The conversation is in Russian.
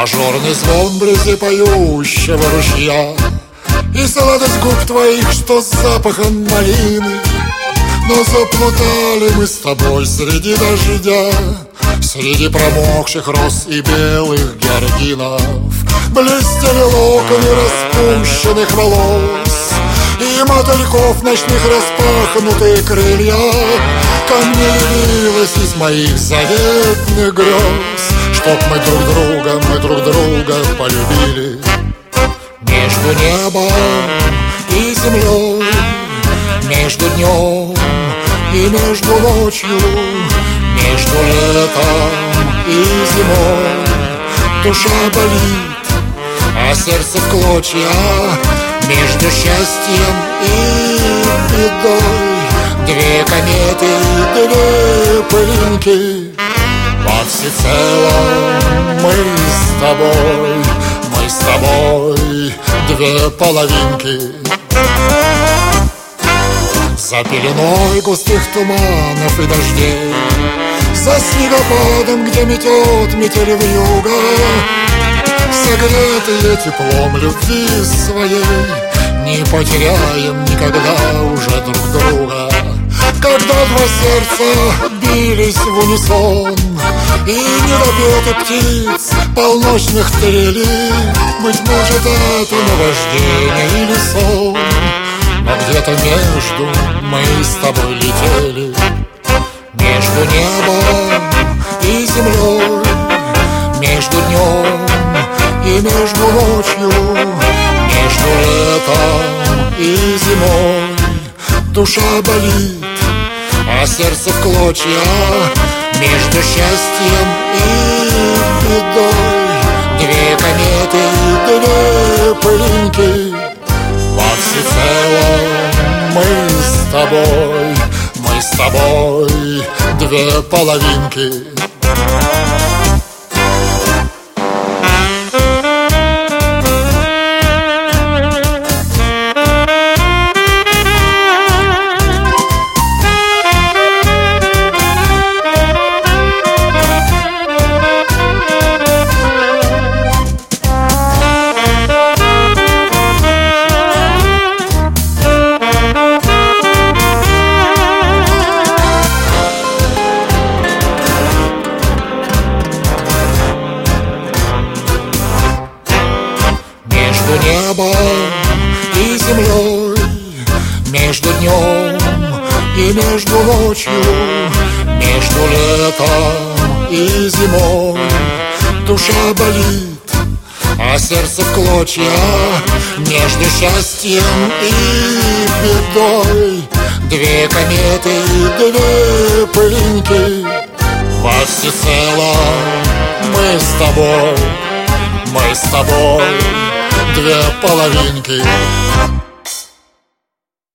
Мажорный звон вблизи поющего ручья и сладость губ твоих, что с запахом малины. Но заплутали мы с тобой среди дождя, среди промокших роз и белых георгинов. Блестели локоны распущенных волос и мотыльков ночных распахнутые крылья. Ко мне явилась из моих заветных грез, чтоб мы друг друга полюбили. Между небом и землей, между днем и между ночью, между летом и зимой душа болит, а сердце в клочья. Между счастьем и бедой две кометы, две пылинки. Во всецелом мы с тобой две половинки. За пеленой густых туманов и дождей, за снегопадом, где метет метель вьюга, согретые теплом любви своей, не потеряем никогда уже друг друга. Когда два сердца бились в унисон и недопеты птиц полночных трели, быть может, это наваждение или сон, но где-то между мы с тобой летели. Между небом и землей, между днем и между ночью, между летом и зимой душа болит, а сердце в клочья. Между счастьем и бедой две кометы, две пылинки. Во всецелом мы с тобой две половинки. Между небом и землей, между днем и между ночью, между летом и зимой душа болит, а сердце в клочья. Между счастьем и бедой две кометы, две пылинки. Во всецелом мы с тобой две половинки.